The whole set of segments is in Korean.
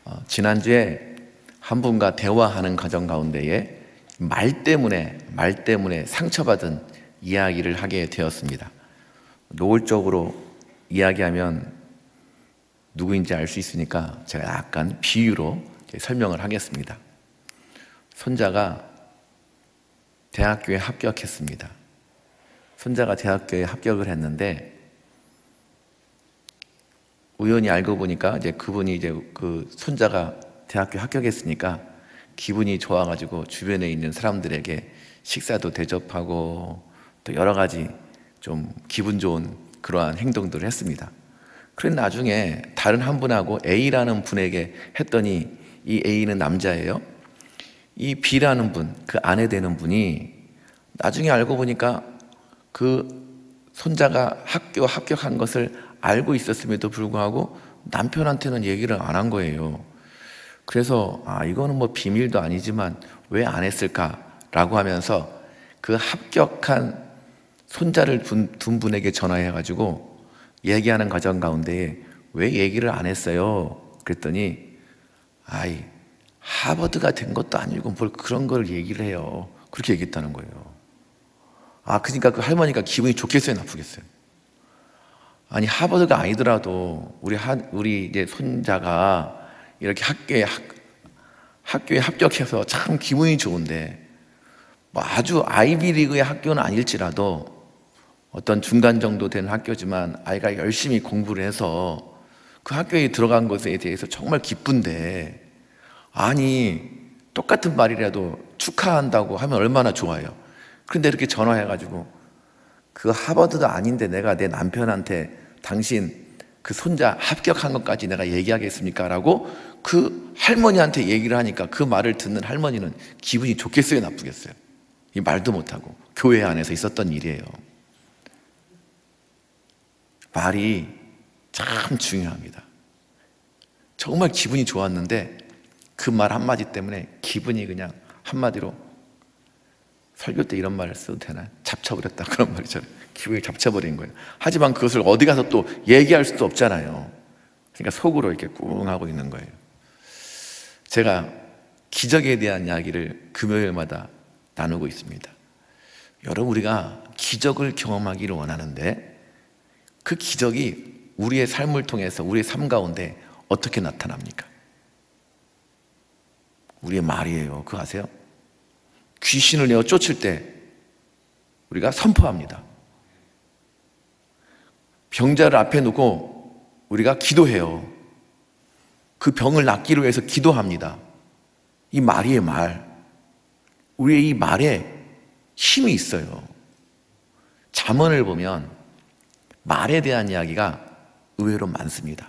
지난주에 한 분과 대화하는 과정 가운데에 말 때문에 상처받은 이야기를 하게 되었습니다. 노골적으로 이야기하면 누구인지 알 수 있으니까 제가 약간 비유로 설명을 하겠습니다. 손자가 대학교에 합격했습니다. 손자가 대학교에 합격을 했는데 우연히 알고 보니까 그분이 그 손자가 대학교 합격했으니까 기분이 좋아가지고 주변에 있는 사람들에게 식사도 대접하고 또 여러 가지 좀 기분 좋은 그러한 행동들을 했습니다. 그런데 나중에 다른 한 분하고 A라는 분에게 했더니 이 A는 남자예요. 이 B라는 분, 그 아내 되는 분이 나중에 알고 보니까 그 손자가 학교 합격한 것을 알고 있었음에도 불구하고 남편한테는 얘기를 안 한 거예요. 그래서 이거는 뭐 비밀도 아니지만 왜 안 했을까라고 하면서 그 합격한 손자를 둔 분에게 전화해가지고 얘기하는 과정 가운데 왜 얘기를 안 했어요? 그랬더니 하버드가 된 것도 아니고 뭘 그런 걸 얘기를 해요. 그렇게 얘기했다는 거예요. 그러니까 그 할머니가 기분이 좋겠어요, 나쁘겠어요? 아니, 하버드가 아니더라도 우리 이제 손자가 이렇게 학교에 합격해서 참 기분이 좋은데 뭐 아주 아이비리그의 학교는 아닐지라도 어떤 중간 정도 되는 학교지만 아이가 열심히 공부를 해서 그 학교에 들어간 것에 대해서 정말 기쁜데, 아니 똑같은 말이라도 축하한다고 하면 얼마나 좋아요. 그런데 이렇게 전화해가지고 그 하버드도 아닌데 내가 내 남편한테 당신 그 손자 합격한 것까지 내가 얘기하겠습니까? 라고 그 할머니한테 얘기를 하니까 그 말을 듣는 할머니는 기분이 좋겠어요, 나쁘겠어요? 이 말도 못하고 교회 안에서 있었던 일이에요. 말이 참 중요합니다. 정말 기분이 좋았는데 그 말 한마디 때문에 기분이 그냥 한마디로, 설교 때 이런 말을 써도 되나? 잡쳐버렸다, 그런 말이잖아요. 기분이 잡쳐버린 거예요. 하지만 그것을 어디 가서 또 얘기할 수도 없잖아요. 그러니까 속으로 이렇게 꿍 하고 있는 거예요. 제가 기적에 대한 이야기를 금요일마다 나누고 있습니다. 여러분, 우리가 기적을 경험하기를 원하는데 그 기적이 우리의 삶을 통해서 우리의 삶 가운데 어떻게 나타납니까? 우리의 말이에요. 그거 아세요? 귀신을 내어 쫓을 때 우리가 선포합니다. 병자를 앞에 놓고 우리가 기도해요. 그 병을 낫기로 해서 기도합니다. 이 말이에요, 말. 우리의 이 말에 힘이 있어요. 잠언을 보면 말에 대한 이야기가 의외로 많습니다.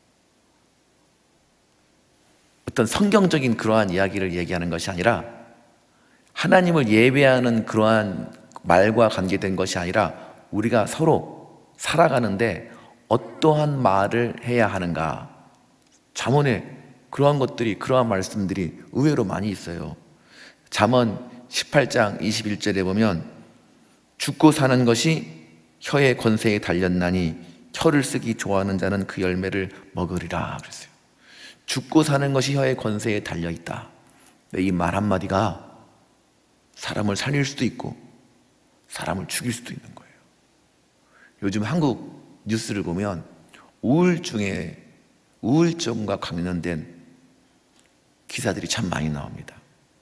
어떤 성경적인 그러한 이야기를 얘기하는 것이 아니라 하나님을 예배하는 그러한 말과 관계된 것이 아니라 우리가 서로 살아가는데 어떠한 말을 해야 하는가, 잠언에 그러한 것들이, 그러한 말씀들이 의외로 많이 있어요. 잠언 18장 21절에 보면 죽고 사는 것이 혀의 권세에 달렸나니 혀를 쓰기 좋아하는 자는 그 열매를 먹으리라 그랬어요. 죽고 사는 것이 혀의 권세에 달려있다. 이 말 한마디가 사람을 살릴 수도 있고 사람을 죽일 수도 있는 거예요. 요즘 한국 뉴스를 보면 우울증과 관련된 기사들이 참 많이 나옵니다.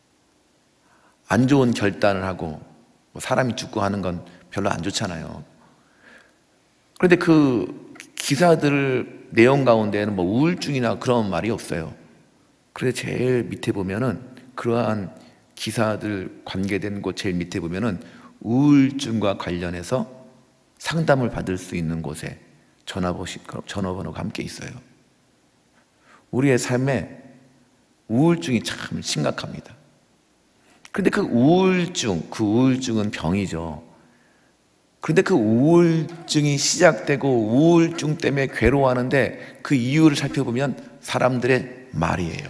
안 좋은 결단을 하고 사람이 죽고 하는 건 별로 안 좋잖아요. 그런데 그 기사들 내용 가운데는 뭐 우울증이나 그런 말이 없어요. 그런데 제일 밑에 보면은, 그러한 기사들 관계된 곳 제일 밑에 보면은 우울증과 관련해서 상담을 받을 수 있는 곳에 전화번호가 함께 있어요. 우리의 삶에 우울증이 참 심각합니다. 그런데 그 우울증은 병이죠. 그런데 그 우울증이 시작되고 우울증 때문에 괴로워하는데 그 이유를 살펴보면 사람들의 말이에요.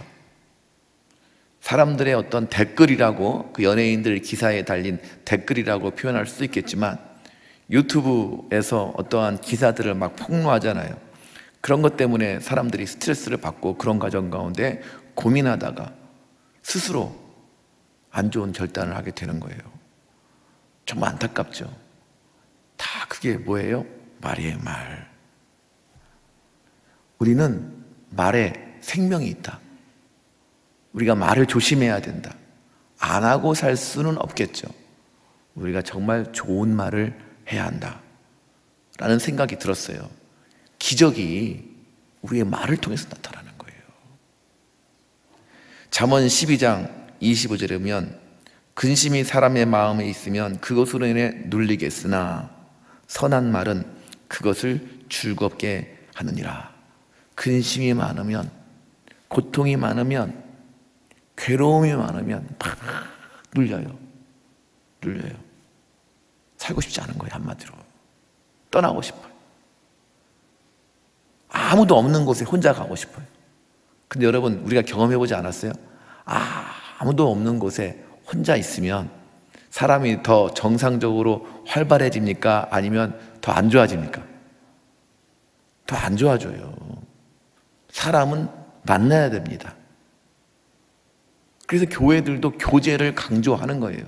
사람들의 어떤 댓글이라고, 그 연예인들 기사에 달린 댓글이라고 표현할 수도 있겠지만 유튜브에서 어떠한 기사들을 막 폭로하잖아요. 그런 것 때문에 사람들이 스트레스를 받고 그런 과정 가운데 고민하다가 스스로 안 좋은 결단을 하게 되는 거예요. 정말 안타깝죠. 다 그게 뭐예요? 말이에요, 말. 우리는 말에 생명이 있다. 우리가 말을 조심해야 된다. 안 하고 살 수는 없겠죠. 우리가 정말 좋은 말을 해야 한다 라는 생각이 들었어요. 기적이 우리의 말을 통해서 나타나는 거예요. 잠언 12장 25절에 보면 근심이 사람의 마음에 있으면 그것으로 인해 눌리겠으나 선한 말은 그것을 즐겁게 하느니라. 근심이 많으면, 고통이 많으면, 괴로움이 많으면 막 눌려요. 살고 싶지 않은 거예요. 한마디로 떠나고 싶어요. 아무도 없는 곳에 혼자 가고 싶어요. 근데 여러분, 우리가 경험해보지 않았어요? 아무도 없는 곳에 혼자 있으면 사람이 더 정상적으로 활발해집니까? 아니면 더 안 좋아집니까? 더 안 좋아져요. 사람은 만나야 됩니다. 그래서 교회들도 교제를 강조하는 거예요.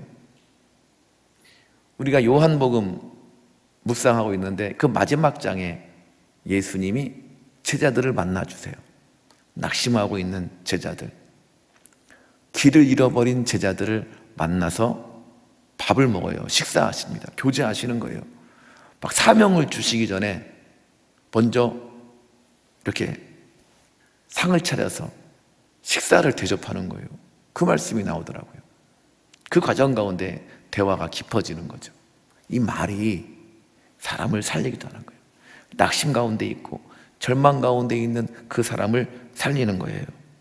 우리가 요한복음 묵상하고 있는데 그 마지막 장에 예수님이 제자들을 만나주세요. 낙심하고 있는 제자들, 길을 잃어버린 제자들을 만나서 밥을 먹어요. 식사하십니다. 교제하시는 거예요. 막 사명을 주시기 전에 먼저 이렇게 상을 차려서 식사를 대접하는 거예요. 그 말씀이 나오더라고요. 그 과정 가운데 대화가 깊어지는 거죠. 이 말이 사람을 살리기도 하는 거예요. 낙심 가운데 있고 절망 가운데 있는 그 사람을 살리는 거예요.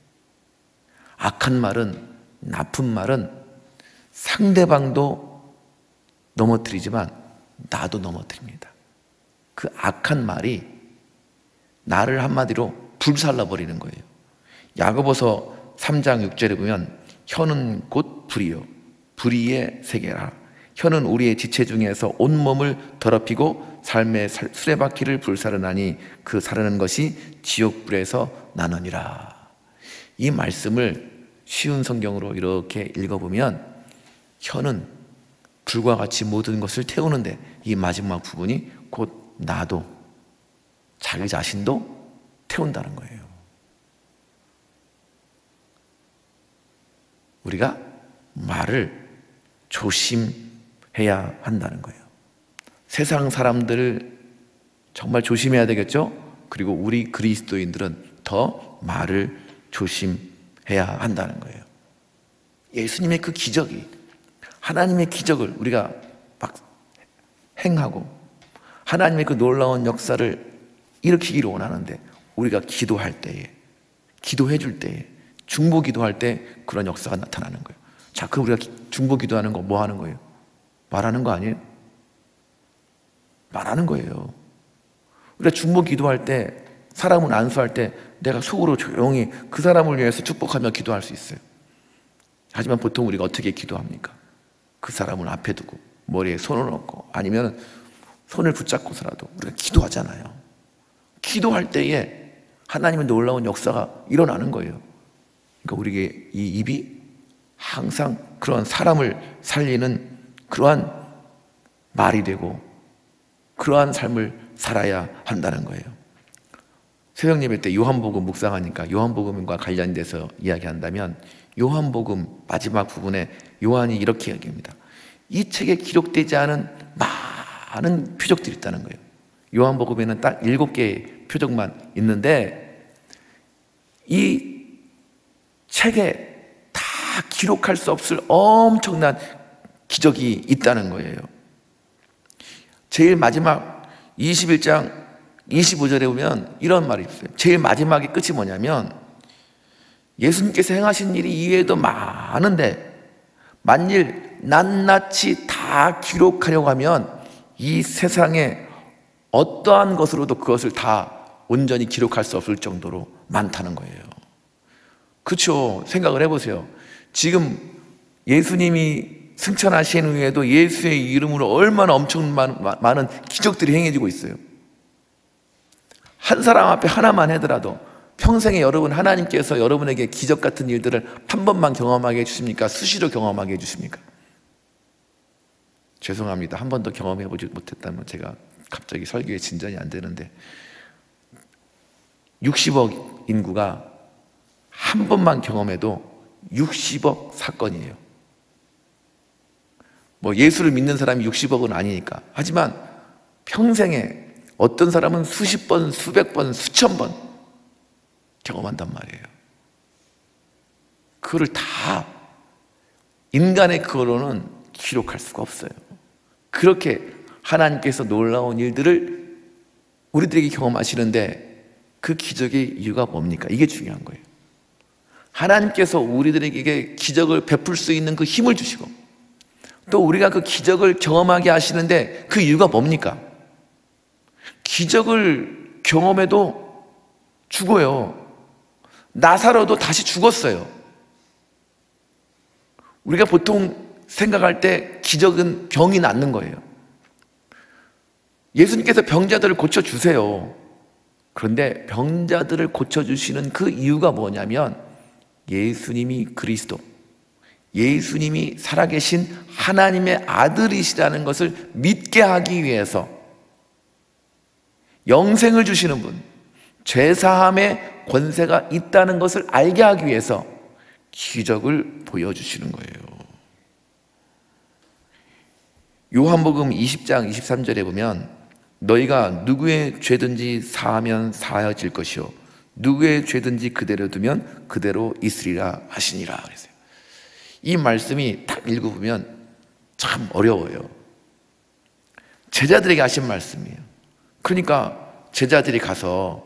악한 말은, 나쁜 말은 상대방도 넘어뜨리지만 나도 넘어뜨립니다. 그 악한 말이 나를 한마디로 불살라버리는 거예요. 야고보서 3장 6절에 보면 혀는 곧 불이요 불의의 세계라. 혀는 우리의 지체 중에서 온몸을 더럽히고 삶의 수레바퀴를 불사르나니 그 사르는 것이 지옥불에서 나느니라. 이 말씀을 쉬운 성경으로 이렇게 읽어보면 혀는 불과 같이 모든 것을 태우는데 이 마지막 부분이 곧 나도, 자기 자신도 태운다는 거예요. 우리가 말을 조심해야 한다는 거예요. 세상 사람들을 정말 조심해야 되겠죠? 그리고 우리 그리스도인들은 더 말을 조심해야 한다는 거예요. 예수님의 그 기적이, 하나님의 기적을 우리가 막 행하고 하나님의 그 놀라운 역사를 일으키기를 원하는데 우리가 기도할 때에, 기도해 줄 때에, 중보 기도할 때 그런 역사가 나타나는 거예요. 자, 그럼 우리가 중보 기도하는 거 뭐 하는 거예요? 말하는 거 아니에요? 말하는 거예요. 우리가 중보 기도할 때, 사람을 안수할 때 내가 속으로 조용히 그 사람을 위해서 축복하며 기도할 수 있어요. 하지만 보통 우리가 어떻게 기도합니까? 그 사람을 앞에 두고 머리에 손을 얹고 아니면 손을 붙잡고서라도 우리가 기도하잖아요. 기도할 때에 하나님의 놀라운 역사가 일어나는 거예요. 그러니까 우리에게 이 입이 항상 그런 사람을 살리는 그러한 말이 되고 그러한 삶을 살아야 한다는 거예요. 새벽 예배 때 요한복음 묵상하니까 요한복음과 관련돼서 이야기한다면 요한복음 마지막 부분에 요한이 이렇게 이야기합니다. 이 책에 기록되지 않은 많은 표적들이 있다는 거예요. 요한복음에는 딱 7개의 표적만 있는데 이 책에 다 기록할 수 없을 엄청난 기적이 있다는 거예요. 제일 마지막 21장 25절에 보면 이런 말이 있어요. 제일 마지막의 끝이 뭐냐면 예수님께서 행하신 일이 이외에도 많은데 만일 낱낱이 다 기록하려고 하면 이 세상에 어떠한 것으로도 그것을 다 온전히 기록할 수 없을 정도로 많다는 거예요. 그렇죠? 생각을 해보세요. 지금 예수님이 승천하신 후에도 예수의 이름으로 얼마나 엄청 많은 기적들이 행해지고 있어요. 한 사람 앞에 하나만 하더라도 평생에 여러분 하나님께서 여러분에게 기적 같은 일들을 한 번만 경험하게 해주십니까? 수시로 경험하게 해주십니까? 죄송합니다. 한 번도 경험해보지 못했다면 제가 갑자기 설교에 진전이 안 되는데 60억 인구가 한 번만 경험해도 60억 사건이에요. 뭐 예수를 믿는 사람이 60억은 아니니까. 하지만 평생에 어떤 사람은 수십 번, 수백 번, 수천 번 경험한단 말이에요. 그거를 다 인간의 그거로는 기록할 수가 없어요. 그렇게 하나님께서 놀라운 일들을 우리들에게 경험하시는데 그 기적의 이유가 뭡니까? 이게 중요한 거예요. 하나님께서 우리들에게 기적을 베풀 수 있는 그 힘을 주시고 또 우리가 그 기적을 경험하게 하시는데 그 이유가 뭡니까? 기적을 경험해도 죽어요. 나사로도 다시 죽었어요. 우리가 보통 생각할 때 기적은 병이 낫는 거예요. 예수님께서 병자들을 고쳐주세요. 그런데 병자들을 고쳐주시는 그 이유가 뭐냐면 예수님이 그리스도, 예수님이 살아계신 하나님의 아들이시라는 것을 믿게 하기 위해서 영생을 주시는 분, 죄사함의 권세가 있다는 것을 알게 하기 위해서 기적을 보여주시는 거예요. 요한복음 20장 23절에 보면 너희가 누구의 죄든지 사하면 사하여질 것이요 누구의 죄든지 그대로 두면 그대로 있으리라 하시니라 그랬어요. 이 말씀이 딱 읽어보면 참 어려워요. 제자들에게 하신 말씀이에요. 그러니까 제자들이 가서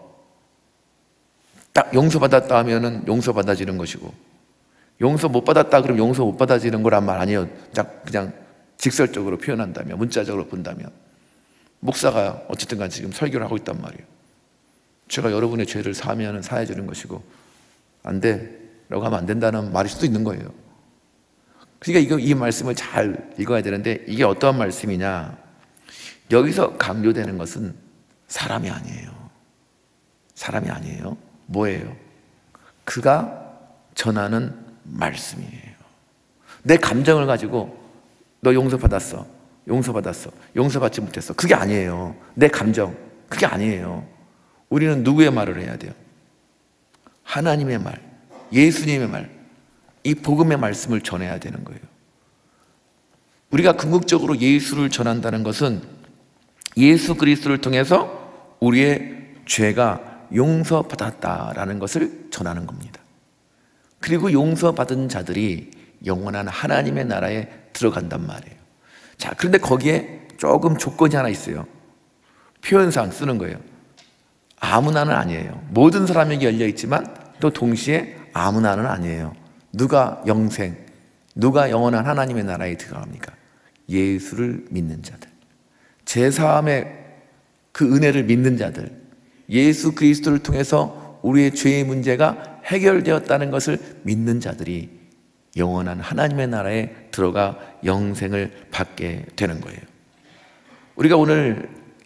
딱 용서받았다 하면은 용서받아지는 것이고 용서 못 받았다 그러면 용서 못 받아지는 거란 말 아니에요. 그냥 직설적으로 표현한다면, 문자적으로 본다면. 목사가 어쨌든 간 지금 설교를 하고 있단 말이에요. 제가 여러분의 죄를 사하면 사해 주는 것이고 안 돼 라고 하면 안 된다는 말일 수도 있는 거예요. 그러니까 이 말씀을 잘 읽어야 되는데 이게 어떠한 말씀이냐, 여기서 강조되는 것은 사람이 아니에요. 사람이 아니에요. 뭐예요? 그가 전하는 말씀이에요. 내 감정을 가지고 너 용서받았어, 용서받았어, 용서받지 못했어, 그게 아니에요. 내 감정, 그게 아니에요. 우리는 누구의 말을 해야 돼요? 하나님의 말, 예수님의 말, 이 복음의 말씀을 전해야 되는 거예요. 우리가 궁극적으로 예수를 전한다는 것은 예수 그리스도를 통해서 우리의 죄가 용서받았다라는 것을 전하는 겁니다. 그리고 용서받은 자들이 영원한 하나님의 나라에 들어간단 말이에요. 자, 그런데 거기에 조금 조건이 하나 있어요. 표현상 쓰는 거예요. 아무나는 아니에요. 모든 사람에게 열려 있지만 또 동시에 아무나는 아니에요. 누가 영생, 누가 영원한 하나님의 나라에 들어갑니까? 예수를 믿는 자들, 제사함의 그 은혜를 믿는 자들, 예수 그리스도를 통해서 우리의 죄의 문제가 해결되었다는 것을 믿는 자들이 영원한 하나님의 나라에 들어가 영생을 받게 되는 거예요. 우리가 오늘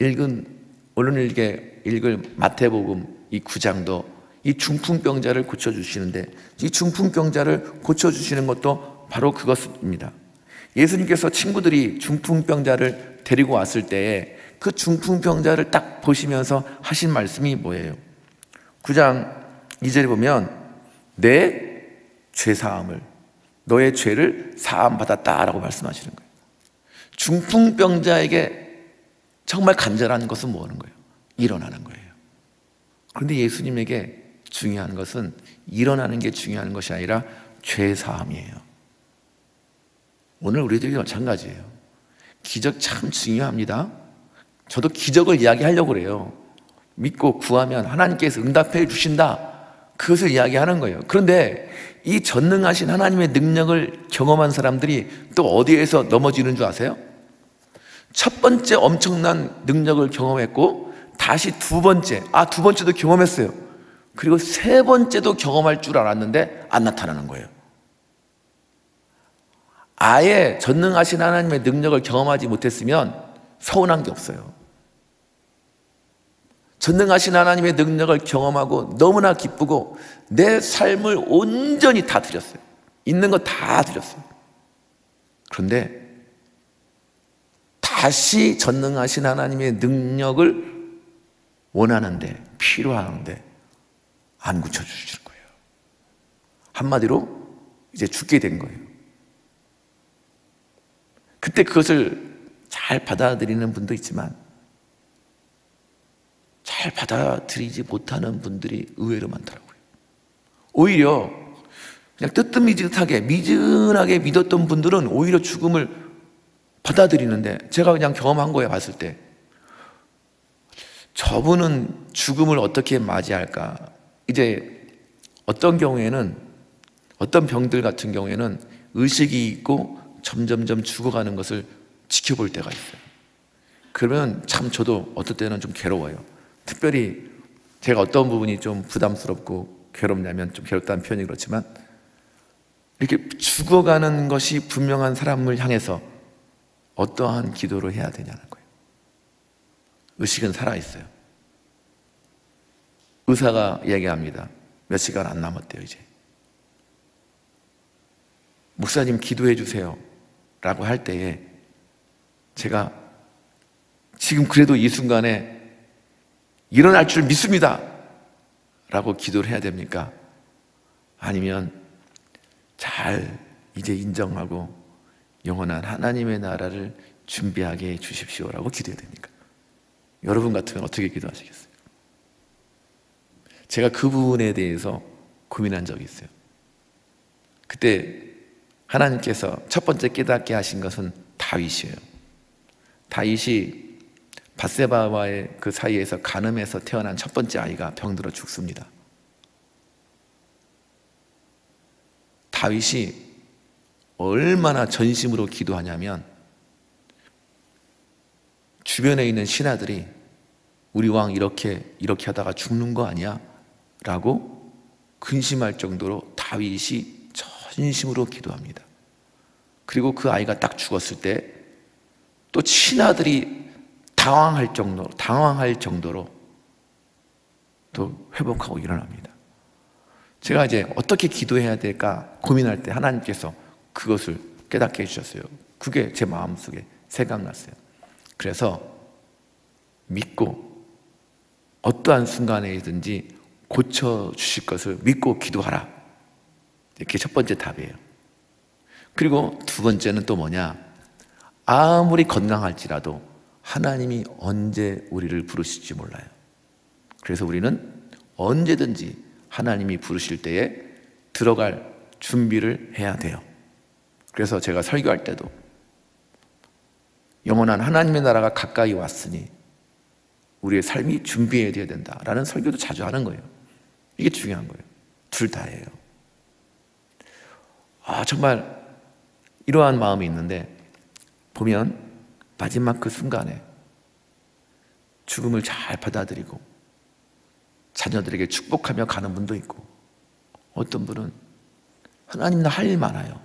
읽을 마태복음 이 9장도 이 중풍병자를 고쳐주시는데 이 중풍병자를 고쳐주시는 것도 바로 그것입니다. 예수님께서 친구들이 중풍병자를 데리고 왔을 때에 그 중풍병자를 딱 보시면서 하신 말씀이 뭐예요? 9장 2절에 보면 내 죄사함을, 너의 죄를 사함받았다라고 말씀하시는 거예요. 중풍병자에게 정말 간절한 것은 뭐하는 거예요? 일어나는 거예요. 그런데 예수님에게 중요한 것은 일어나는 게 중요한 것이 아니라 죄사함이에요. 오늘 우리들이 마찬가지예요. 기적 참 중요합니다. 저도 기적을 이야기하려고 그래요. 믿고 구하면 하나님께서 응답해 주신다, 그것을 이야기하는 거예요. 그런데 이 전능하신 하나님의 능력을 경험한 사람들이 또 어디에서 넘어지는 줄 아세요? 첫 번째 엄청난 능력을 경험했고 다시 두 번째도 경험했어요. 그리고 세 번째도 경험할 줄 알았는데 안 나타나는 거예요. 아예 전능하신 하나님의 능력을 경험하지 못했으면 서운한 게 없어요. 전능하신 하나님의 능력을 경험하고 너무나 기쁘고 내 삶을 온전히 다 드렸어요. 있는 거 다 드렸어요. 그런데 다시 전능하신 하나님의 능력을 원하는데, 필요하는데 안 고쳐주시는 거예요. 한마디로 이제 죽게 된 거예요. 그때 그것을 잘 받아들이는 분도 있지만 잘 받아들이지 못하는 분들이 의외로 많더라고요. 오히려 그냥 뜨뜻미지근하게 미진하게 믿었던 분들은 오히려 죽음을 받아들이는데, 제가 그냥 경험한 거예요. 봤을 때 저분은 죽음을 어떻게 맞이할까. 이제 어떤 경우에는, 어떤 병들 같은 경우에는 의식이 있고 점점점 죽어가는 것을 지켜볼 때가 있어요. 그러면 참 저도 어떨 때는 좀 괴로워요. 특별히 제가 어떤 부분이 좀 부담스럽고 괴롭냐면, 좀 괴롭다는 표현이 그렇지만, 이렇게 죽어가는 것이 분명한 사람을 향해서 어떠한 기도를 해야 되냐는 거예요. 의식은 살아있어요. 의사가 이야기합니다. 몇 시간 안 남았대요. 이제 목사님 기도해 주세요 라고 할 때에 제가 지금 그래도 이 순간에 일어날 줄 믿습니다 라고 기도를 해야 됩니까? 아니면 잘 이제 인정하고 영원한 하나님의 나라를 준비하게 해 주십시오라고 기도해야 됩니까? 여러분 같으면 어떻게 기도하시겠어요? 제가 그 부분에 대해서 고민한 적이 있어요. 그때 하나님께서 첫 번째 깨닫게 하신 것은 다윗이에요. 다윗이 밧세바와의 그 사이에서 간음해서 태어난 첫 번째 아이가 병들어 죽습니다. 다윗이 얼마나 전심으로 기도하냐면, 주변에 있는 신하들이 우리 왕 이렇게 하다가 죽는 거 아니야? 라고 근심할 정도로 다윗이 전심으로 기도합니다. 그리고 그 아이가 딱 죽었을 때 또 신하들이 당황할 정도로 또 회복하고 일어납니다. 제가 이제 어떻게 기도해야 될까 고민할 때 하나님께서 그것을 깨닫게 해주셨어요. 그게 제 마음속에 생각났어요. 그래서 믿고 어떠한 순간에든지 고쳐주실 것을 믿고 기도하라. 이게 첫 번째 답이에요. 그리고 두 번째는 또 뭐냐, 아무리 건강할지라도 하나님이 언제 우리를 부르실지 몰라요. 그래서 우리는 언제든지 하나님이 부르실 때에 들어갈 준비를 해야 돼요. 그래서 제가 설교할 때도 영원한 하나님의 나라가 가까이 왔으니 우리의 삶이 준비해야 된다라는 설교도 자주 하는 거예요. 이게 중요한 거예요. 둘 다예요. 정말 이러한 마음이 있는데, 보면 마지막 그 순간에 죽음을 잘 받아들이고 자녀들에게 축복하며 가는 분도 있고, 어떤 분은 하나님 나 할 일 많아요.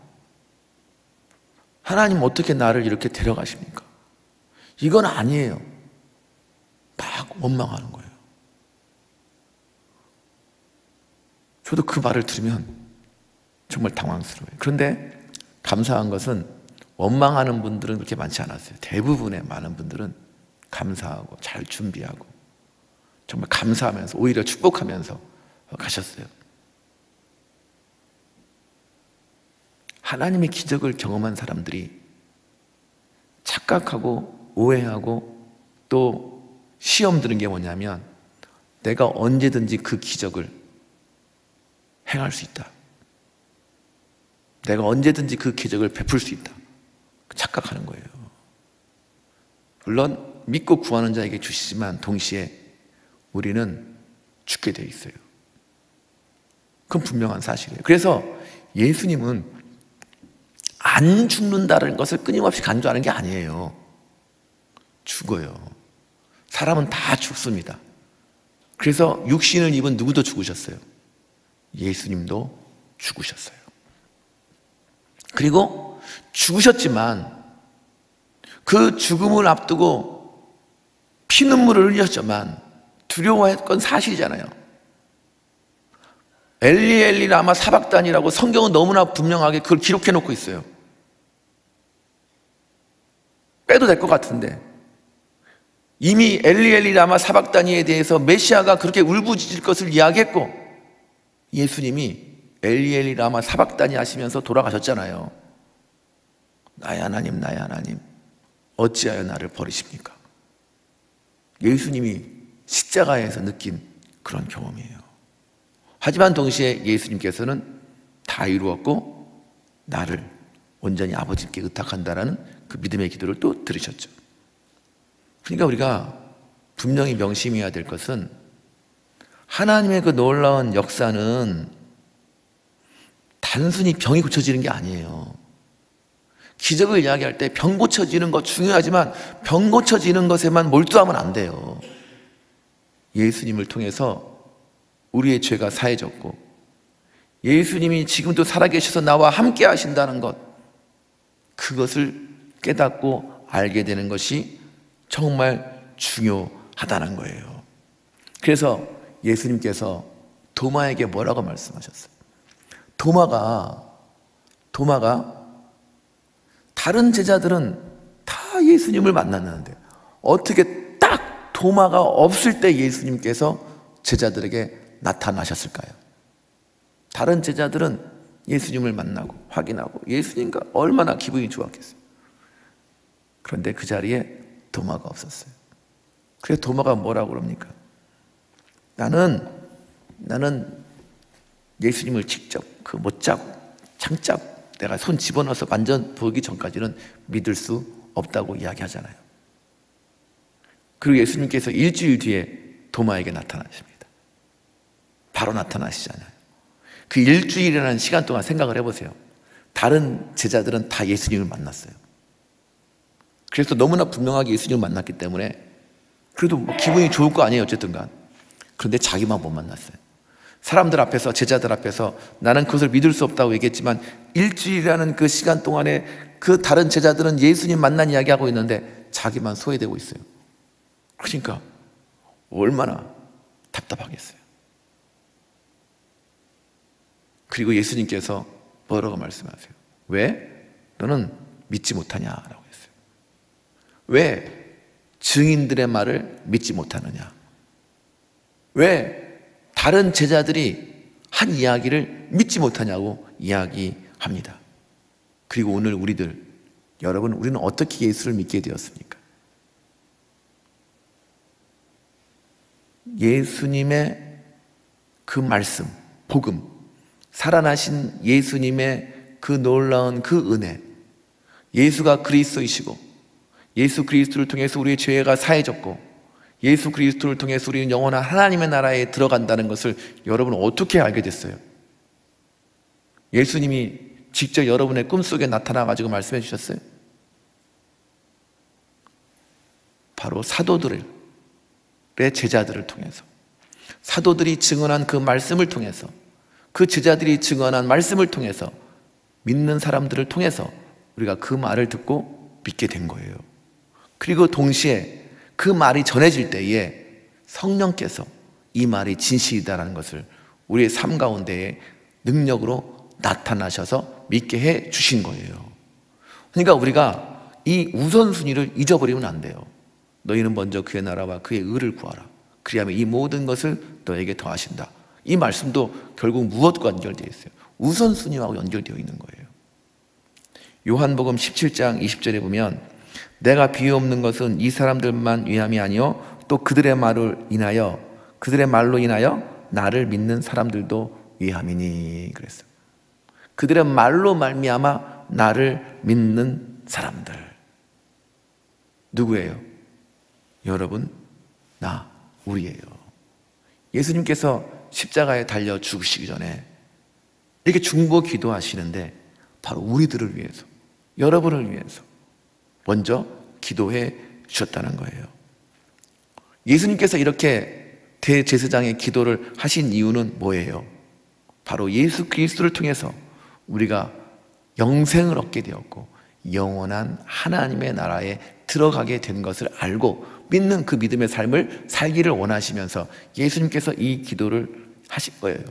하나님 어떻게 나를 이렇게 데려가십니까? 이건 아니에요. 막 원망하는 거예요. 저도 그 말을 들으면 정말 당황스러워요. 그런데 감사한 것은 원망하는 분들은 그렇게 많지 않았어요. 대부분의 많은 분들은 감사하고 잘 준비하고 정말 감사하면서 오히려 축복하면서 가셨어요. 하나님의 기적을 경험한 사람들이 착각하고 오해하고 또 시험 드는 게 뭐냐면, 내가 언제든지 그 기적을 행할 수 있다, 내가 언제든지 그 기적을 베풀 수 있다, 착각하는 거예요. 물론 믿고 구하는 자에게 주시지만 동시에 우리는 죽게 돼 있어요. 그건 분명한 사실이에요. 그래서 예수님은 안 죽는다는 것을 끊임없이 강조하는 게 아니에요. 죽어요. 사람은 다 죽습니다. 그래서 육신을 입은 누구도 죽으셨어요. 예수님도 죽으셨어요. 그리고 죽으셨지만 그 죽음을 앞두고 피눈물을 흘렸지만 두려워했건 사실이잖아요. 엘리 엘리 라마 사박단이라고 성경은 너무나 분명하게 그걸 기록해 놓고 있어요. 빼도 될 것 같은데 이미 엘리 엘리 라마 사박단이에 대해서 메시아가 그렇게 울부짖을 것을 이야기했고 예수님이 엘리 엘리 라마 사박단이 하시면서 돌아가셨잖아요. 나의 하나님 나의 하나님 어찌하여 나를 버리십니까? 예수님이 십자가에서 느낀 그런 경험이에요. 하지만 동시에 예수님께서는 다 이루었고 나를 온전히 아버지께 의탁한다라는 그 믿음의 기도를 또 들으셨죠. 그러니까 우리가 분명히 명심해야 될 것은 하나님의 그 놀라운 역사는 단순히 병이 고쳐지는 게 아니에요. 기적을 이야기할 때 병 고쳐지는 것 중요하지만 병 고쳐지는 것에만 몰두하면 안 돼요. 예수님을 통해서 우리의 죄가 사해졌고 예수님이 지금도 살아계셔서 나와 함께 하신다는 것, 그것을 깨닫고 알게 되는 것이 정말 중요하다는 거예요. 그래서 예수님께서 도마에게 뭐라고 말씀하셨어요? 도마가 다른 제자들은 다 예수님을 만났는데 어떻게 딱 도마가 없을 때 예수님께서 제자들에게 나타나셨을까요? 다른 제자들은 예수님을 만나고 확인하고 예수님과 얼마나 기분이 좋았겠어요. 그런데 그 자리에 도마가 없었어요. 그래서 도마가 뭐라고 그럽니까? 나는 예수님을 직접 그 못자국, 창자국 내가 손 집어넣어서 만져 보기 전까지는 믿을 수 없다고 이야기하잖아요. 그리고 예수님께서 일주일 뒤에 도마에게 나타나십니다. 바로 나타나시잖아요. 그 일주일이라는 시간 동안 생각을 해보세요. 다른 제자들은 다 예수님을 만났어요. 그래서 너무나 분명하게 예수님을 만났기 때문에 그래도 뭐 기분이 좋을 거 아니에요, 어쨌든 간. 그런데 자기만 못 만났어요. 사람들 앞에서, 제자들 앞에서 나는 그것을 믿을 수 없다고 얘기했지만 일주일이라는 그 시간 동안에 그 다른 제자들은 예수님 만난 이야기하고 있는데 자기만 소외되고 있어요. 그러니까 얼마나 답답하겠어요. 그리고 예수님께서 뭐라고 말씀하세요? 왜 너는 믿지 못하냐라고 했어요. 왜 증인들의 말을 믿지 못하느냐? 왜 다른 제자들이 한 이야기를 믿지 못하냐고 이야기합니다. 그리고 오늘 여러분 우리는 어떻게 예수를 믿게 되었습니까? 예수님의 그 말씀, 복음, 살아나신 예수님의 그 놀라운 그 은혜, 예수가 그리스도이시고 예수 그리스도를 통해서 우리의 죄가 사해졌고 예수 그리스도를 통해서 우리는 영원한 하나님의 나라에 들어간다는 것을 여러분 어떻게 알게 됐어요? 예수님이 직접 여러분의 꿈속에 나타나가지고 말씀해 주셨어요? 바로 사도들의 제자들을 통해서, 사도들이 증언한 그 말씀을 통해서, 그 제자들이 증언한 말씀을 통해서, 믿는 사람들을 통해서 우리가 그 말을 듣고 믿게 된 거예요. 그리고 동시에 그 말이 전해질 때에 성령께서 이 말이 진실이다라는 것을 우리의 삶 가운데에 능력으로 나타나셔서 믿게 해 주신 거예요. 그러니까 우리가 이 우선순위를 잊어버리면 안 돼요. 너희는 먼저 그의 나라와 그의 의를 구하라. 그리하면 이 모든 것을 너에게 더하신다. 이 말씀도 결국 무엇과 연결되어 있어요? 우선순위하고 연결되어 있는 거예요. 요한복음 17장 20절에 보면 내가 비유 없는 것은 이 사람들만 위함이 아니요 또 그들의 말로 인하여 나를 믿는 사람들도 위함이니 그랬어요. 그들의 말로 말미암아 나를 믿는 사람들 누구예요? 여러분, 나, 우리예요. 예수님께서 십자가에 달려 죽으시기 전에 이렇게 중보 기도하시는데 바로 우리들을 위해서, 여러분을 위해서 먼저 기도해 주셨다는 거예요. 예수님께서 이렇게 대제사장의 기도를 하신 이유는 뭐예요? 바로 예수 그리스도를 통해서 우리가 영생을 얻게 되었고 영원한 하나님의 나라에 들어가게 된 것을 알고 믿는 그 믿음의 삶을 살기를 원하시면서 예수님께서 이 기도를 하신 거예요.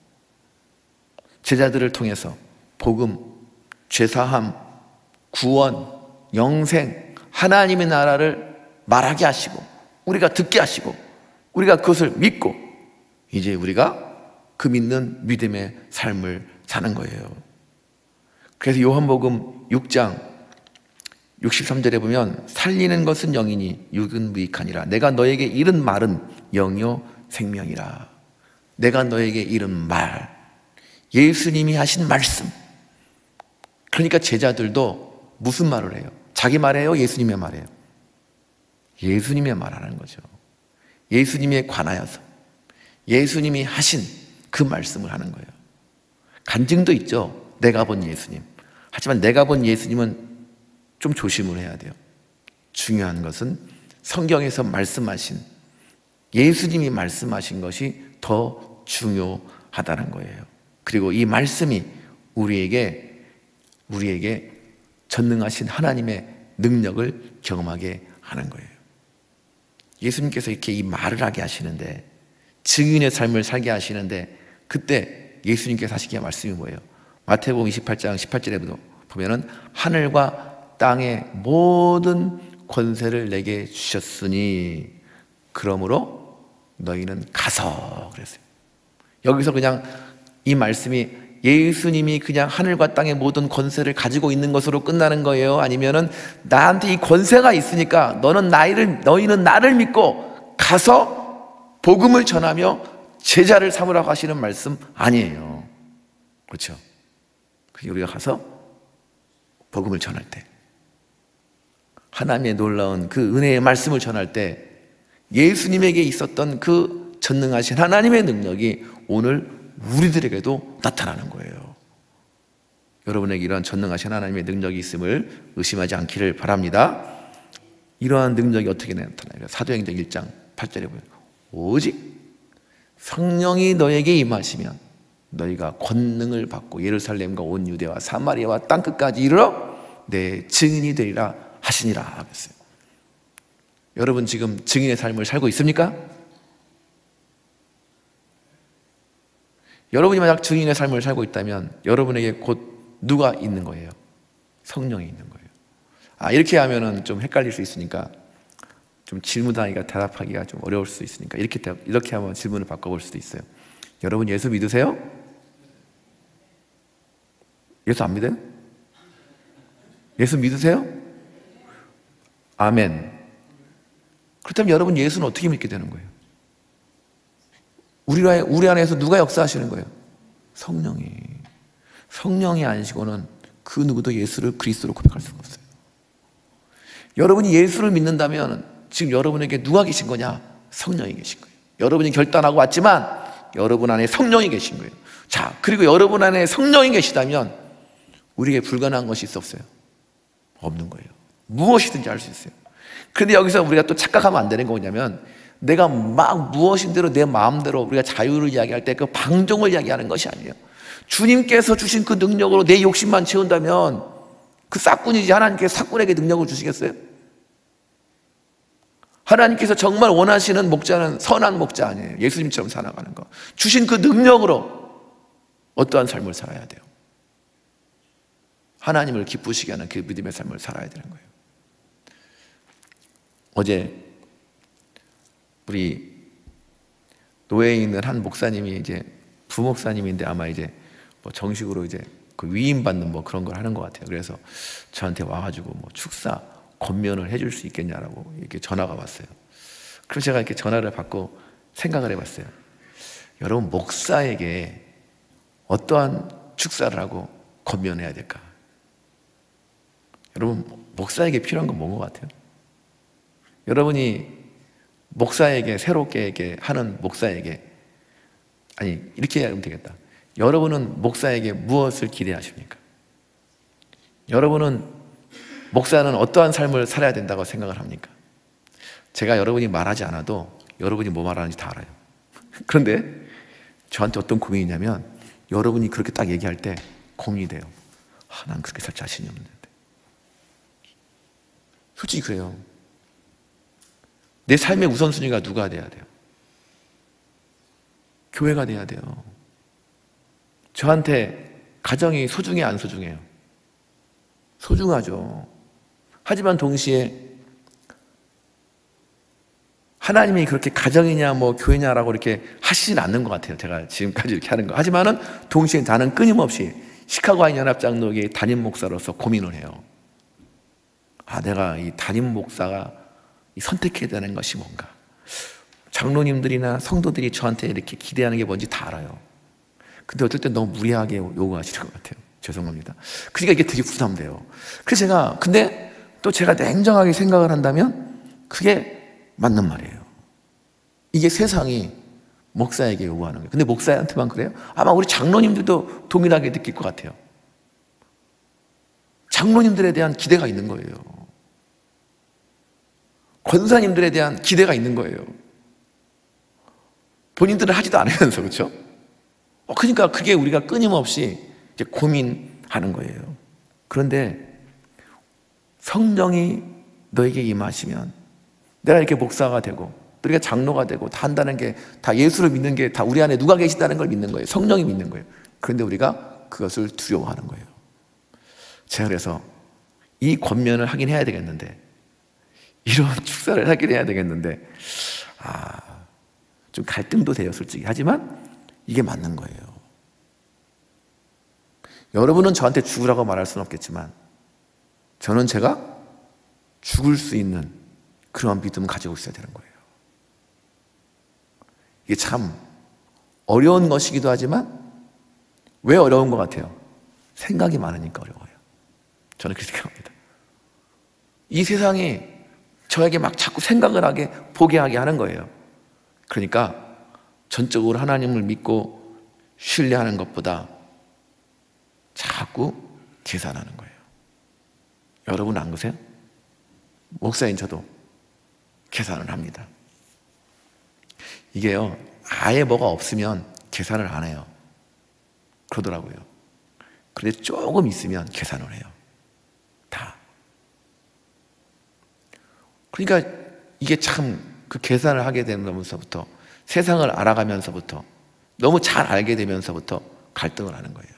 제자들을 통해서 복음, 죄사함, 구원, 영생, 하나님의 나라를 말하게 하시고 우리가 듣게 하시고 우리가 그것을 믿고 이제 우리가 그 믿는 믿음의 삶을 사는 거예요. 그래서 요한복음 6장 63절에 보면 살리는 것은 영이니 육은 무익하니라. 내가 너에게 이른 말은 영이요 생명이라. 내가 너에게 이른 말, 예수님이 하신 말씀. 그러니까 제자들도 무슨 말을 해요? 자기 말이에요? 예수님의 말이에요? 예수님의 말하는 거죠. 예수님에 관하여서 예수님이 하신 그 말씀을 하는 거예요. 간증도 있죠. 내가 본 예수님. 하지만 내가 본 예수님은 좀 조심을 해야 돼요. 중요한 것은 성경에서 말씀하신 예수님이 말씀하신 것이 더 중요하다는 거예요. 그리고 이 말씀이 우리에게 전능하신 하나님의 능력을 경험하게 하는 거예요. 예수님께서 이렇게 이 말을 하게 하시는데, 증인의 삶을 살게 하시는데, 그때 예수님께서 하시기에 말씀이 뭐예요? 마태복음 28장 18절에 보면은 하늘과 땅의 모든 권세를 내게 주셨으니 그러므로 너희는 가서 그랬어요. 여기서 그냥 이 말씀이 예수님이 그냥 하늘과 땅의 모든 권세를 가지고 있는 것으로 끝나는 거예요? 아니면은 나한테 이 권세가 있으니까 너희는 나를 믿고 가서 복음을 전하며 제자를 삼으라고 하시는 말씀 아니에요. 그렇죠? 우리가 가서 복음을 전할 때, 하나님의 놀라운 그 은혜의 말씀을 전할 때 예수님에게 있었던 그 전능하신 하나님의 능력이 오늘 우리들에게도 나타나는 거예요. 여러분에게 이러한 전능하신 하나님의 능력이 있음을 의심하지 않기를 바랍니다. 이러한 능력이 어떻게 나타나요? 사도행전 1장 8절에 보면 오직 성령이 너에게 임하시면 너희가 권능을 받고 예루살렘과 온 유대와 사마리아와 땅끝까지 이르러 내 증인이 되리라 하시니라 하겠어요. 여러분 지금 증인의 삶을 살고 있습니까? 여러분이 만약 증인의 삶을 살고 있다면 여러분에게 곧 누가 있는 거예요? 성령이 있는 거예요. 이렇게 하면은 좀 헷갈릴 수 있으니까 좀 질문하기가 대답하기가 좀 어려울 수 있으니까 이렇게 하면 질문을 바꿔볼 수도 있어요. 여러분 예수 믿으세요? 예수 안 믿어요? 예수 믿으세요? 아멘. 그렇다면 여러분 예수는 어떻게 믿게 되는 거예요? 우리 안에서 누가 역사하시는 거예요? 성령이 아니시고는 그 누구도 예수를 그리스도로 고백할 수가 없어요. 여러분이 예수를 믿는다면 지금 여러분에게 누가 계신 거냐? 성령이 계신 거예요. 여러분이 결단하고 왔지만 여러분 안에 성령이 계신 거예요. 자, 그리고 여러분 안에 성령이 계시다면 우리에게 불가능한 것이 없어요? 없는 거예요. 무엇이든지 할 수 있어요. 그런데 여기서 우리가 또 착각하면 안 되는 거 뭐냐면 내가 막 무엇인 대로 내 마음대로 우리가 자유를 이야기할 때 그 방종을 이야기하는 것이 아니에요. 주님께서 주신 그 능력으로 내 욕심만 채운다면 그 싹꾼이지 하나님께서 싹꾼에게 능력을 주시겠어요? 하나님께서 정말 원하시는 목자는 선한 목자 아니에요. 예수님처럼 살아가는 거. 주신 그 능력으로 어떠한 삶을 살아야 돼요? 하나님을 기쁘시게 하는 그 믿음의 삶을 살아야 되는 거예요. 어제 우리 노예에 있는 한 목사님이 이제 부목사님인데 아마 이제 뭐 정식으로 이제 그 위임받는 뭐 그런 걸 하는 것 같아요. 그래서 저한테 와가지고 뭐 축사 권면을 해줄 수 있겠냐라고 이렇게 전화가 왔어요. 그래서 제가 이렇게 전화를 받고 생각을 해봤어요. 여러분 목사에게 어떠한 축사를 하고 권면해야 될까? 여러분 목사에게 필요한 건 뭔 것 같아요? 여러분이 목사에게 새롭게 하는 목사에게 이렇게 하면 되겠다. 여러분은 목사에게 무엇을 기대하십니까? 여러분은 목사는 어떠한 삶을 살아야 된다고 생각을 합니까? 제가 여러분이 말하지 않아도 여러분이 뭐 말하는지 다 알아요. 그런데 저한테 어떤 고민이 있냐면 여러분이 그렇게 딱 얘기할 때 고민이 돼요. 난 그렇게 살 자신이 없는데. 솔직히 그래요. 내 삶의 우선순위가 누가 돼야 돼요? 교회가 돼야 돼요. 저한테 가정이 소중해, 안 소중해요? 소중하죠. 하지만 동시에 하나님이 그렇게 가정이냐 뭐 교회냐라고 이렇게 하시진 않는 것 같아요. 제가 지금까지 이렇게 하는 거. 하지만은 동시에 나는 끊임없이 시카고 아인 연합장로교회 담임 목사로서 고민을 해요. 내가 이 담임 목사가 선택해야 되는 것이 뭔가. 장로님들이나 성도들이 저한테 이렇게 기대하는 게 뭔지 다 알아요. 근데 어떨 때 너무 무리하게 요구하시는 것 같아요. 죄송합니다. 그러니까 이게 되게 부담돼요. 그래서 근데 또 제가 냉정하게 생각을 한다면 그게 맞는 말이에요. 이게 세상이 목사에게 요구하는 거예요. 근데 목사한테만 그래요? 아마 우리 장로님들도 동일하게 느낄 것 같아요. 장로님들에 대한 기대가 있는 거예요. 권사님들에 대한 기대가 있는 거예요. 본인들은 하지도 않으면서, 그렇죠? 그러니까 그게 우리가 끊임없이 이제 고민하는 거예요. 그런데 성령이 너에게 임하시면 내가 이렇게 목사가 되고 또 우리가 장로가 되고 다 한다는 게 다 예수를 믿는 게 다 우리 안에 누가 계시다는 걸 믿는 거예요. 성령이 믿는 거예요. 그런데 우리가 그것을 두려워하는 거예요. 제가 그래서 이 권면을 하긴 해야 되겠는데, 이런 축사를 하긴 해야 되겠는데, 좀 갈등도 돼요, 솔직히. 하지만 이게 맞는 거예요. 여러분은 저한테 죽으라고 말할 수는 없겠지만 저는 제가 죽을 수 있는 그런 믿음을 가지고 있어야 되는 거예요. 이게 참 어려운 것이기도 하지만 왜 어려운 것 같아요? 생각이 많으니까 어려워요. 저는 그렇게 생각합니다. 이 세상이 저에게 막 자꾸 생각을 하게, 보게 하게 하는 거예요. 그러니까 전적으로 하나님을 믿고 신뢰하는 것보다 자꾸 계산하는 거예요. 여러분 안 그러세요? 목사인 저도 계산을 합니다. 이게요, 아예 뭐가 없으면 계산을 안 해요. 그러더라고요. 그런데 조금 있으면 계산을 해요. 다. 그러니까 이게 참 그 계산을 하게 되면서부터, 세상을 알아가면서부터, 너무 잘 알게 되면서부터 갈등을 하는 거예요.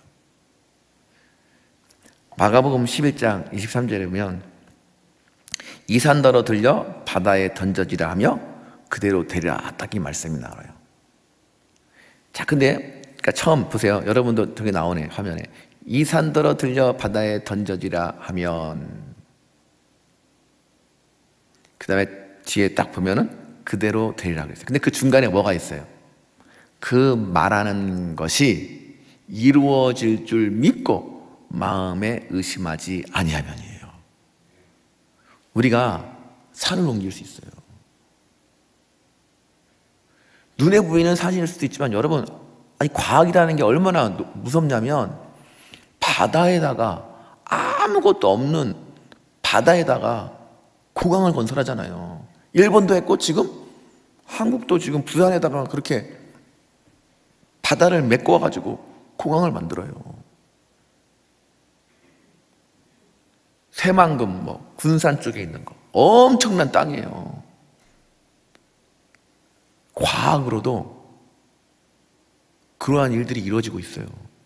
마가복음 11장 23절에 보면 이 산더러 들려 바다에 던져지라 하며 그대로 되리라, 딱 이 말씀이 나와요. 자, 근데 그러니까 처음 보세요. 여러분도 저기 나오네, 화면에. 이 산더러 들려 바다에 던져지라 하면, 그 다음에 뒤에 딱 보면은 그대로 되리라 그랬어요. 근데 그 중간에 뭐가 있어요? 그 말하는 것이 이루어질 줄 믿고 마음에 의심하지 아니하면이에요. 우리가 산을 옮길 수 있어요. 눈에 보이는 산일 수도 있지만 여러분, 과학이라는 게 얼마나 무섭냐면, 바다에다가, 아무것도 없는 바다에다가 공항을 건설하잖아요. 일본도 했고 지금 한국도 지금 부산에다가 그렇게 바다를 메꿔가지고 공항을 만들어요. 새만금 군산 쪽에 있는 거 엄청난 땅이에요. 과학으로도 그러한 일들이 이루어지고 있어요.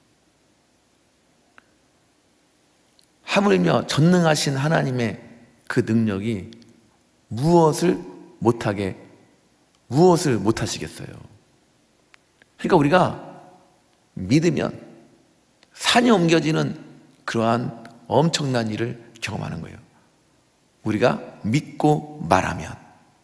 하물며 전능하신 하나님의 그 능력이 무엇을 못하시겠어요? 그러니까 우리가 믿으면 산이 옮겨지는 그러한 엄청난 일을 경험하는 거예요. 우리가 믿고 말하면,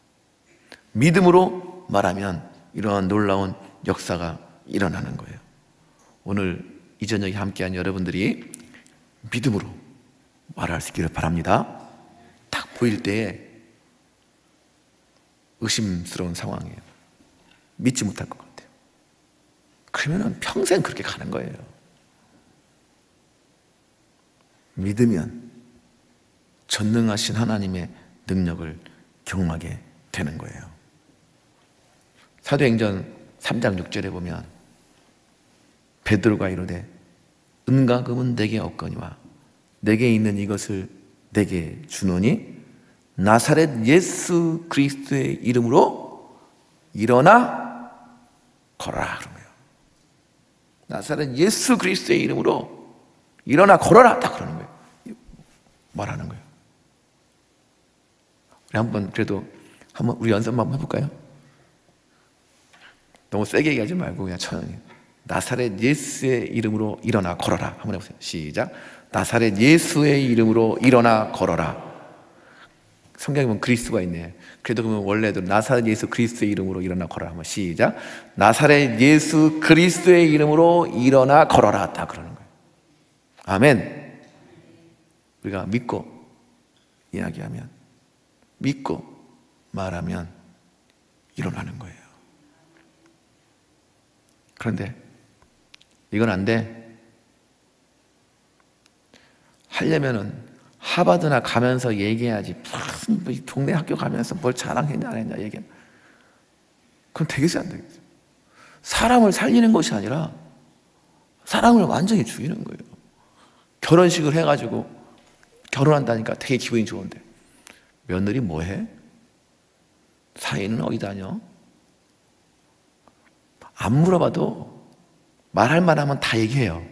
믿음으로 말하면 이러한 놀라운 역사가 일어나는 거예요. 오늘 이 저녁에 함께한 여러분들이 믿음으로 말할 수 있기를 바랍니다. 딱 보일 때에 의심스러운 상황이에요. 믿지 못할 것 같아요. 그러면 평생 그렇게 가는 거예요. 믿으면 전능하신 하나님의 능력을 경험하게 되는 거예요. 사도행전 3장 6절에 보면 베드로가 이르되 은과 금은 내게 없거니와 내게 있는 이것을 내게 주노니 나사렛 예수 그리스도의 이름으로 일어나 걸어라 그런 거예요. 나사렛 예수 그리스도의 이름으로 일어나 걸어라 딱 그러는 거예요. 말하는 거예요. 우리 한번 우리 연습 한번 해볼까요? 너무 세게 얘기하지 말고 그냥 천천히. 나사렛 예수의 이름으로 일어나 걸어라. 한번 해보세요. 시작. 나사렛 예수의 이름으로 일어나 걸어라. 성경에 보면 그리스도가 있네. 그래도 그러면 원래도 나사렛 예수 그리스도의 이름으로 일어나 걸어라. 한번 시작. 나사렛 예수 그리스도의 이름으로 일어나 걸어라. 다 그러는 거예요. 아멘. 우리가 믿고 이야기하면, 믿고 말하면 일어나는 거예요. 그런데 이건 안 돼. 하려면은 하버드나 가면서 얘기해야지. 무슨 동네 학교 가면서 뭘 자랑했냐 안 했냐 얘기해. 그럼 되겠어 안 되겠어? 사람을 살리는 것이 아니라 사람을 완전히 죽이는 거예요. 결혼식을 해가지고 결혼한다니까 되게 기분이 좋은데 며느리 뭐해? 사위는 어디 다녀? 안 물어봐도 말할 만하면 다 얘기해요.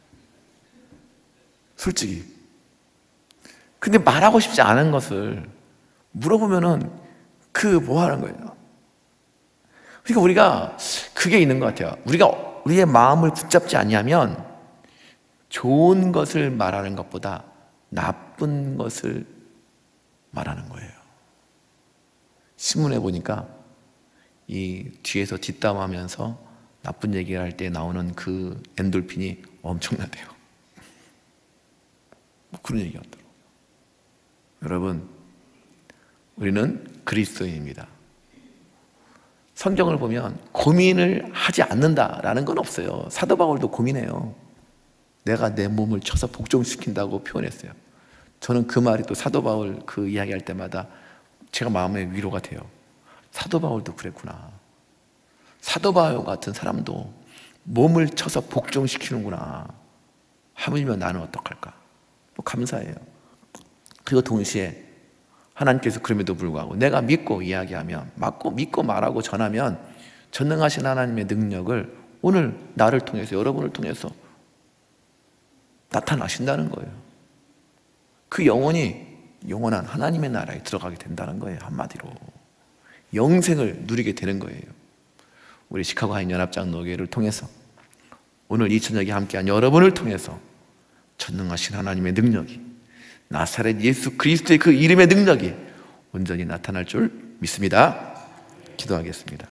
솔직히. 근데 말하고 싶지 않은 것을 물어보면은 뭐 하는 거예요? 그러니까 우리가 그게 있는 것 같아요. 우리가 우리의 마음을 붙잡지 않냐면 좋은 것을 말하는 것보다 나쁜 것을 말하는 거예요. 신문에 보니까 이 뒤에서 뒷담화하면서 나쁜 얘기를 할 때 나오는 그 엔돌핀이 엄청나대요. 그런 얘기가 있더라고요. 여러분, 우리는 그리스도인입니다. 성경을 보면 고민을 하지 않는다라는 건 없어요. 사도 바울도 고민해요. 내가 내 몸을 쳐서 복종시킨다고 표현했어요. 저는 그 말이 또 사도 바울 그 이야기할 때마다 제가 마음의 위로가 돼요. 사도 바울도 그랬구나. 사도 바울 같은 사람도 몸을 쳐서 복종시키는구나. 하물며 나는 어떡할까? 감사해요. 그리고 동시에 하나님께서 그럼에도 불구하고 내가 믿고 이야기하면, 믿고 말하고 전하면 전능하신 하나님의 능력을 오늘 나를 통해서, 여러분을 통해서 나타나신다는 거예요. 그 영혼이 영원한 하나님의 나라에 들어가게 된다는 거예요. 한마디로 영생을 누리게 되는 거예요. 우리 시카고 한인연합장로교회를 통해서 오늘 이 저녁에 함께한 여러분을 통해서 전능하신 하나님의 능력이, 나사렛 예수 그리스도의 그 이름의 능력이 온전히 나타날 줄 믿습니다. 기도하겠습니다.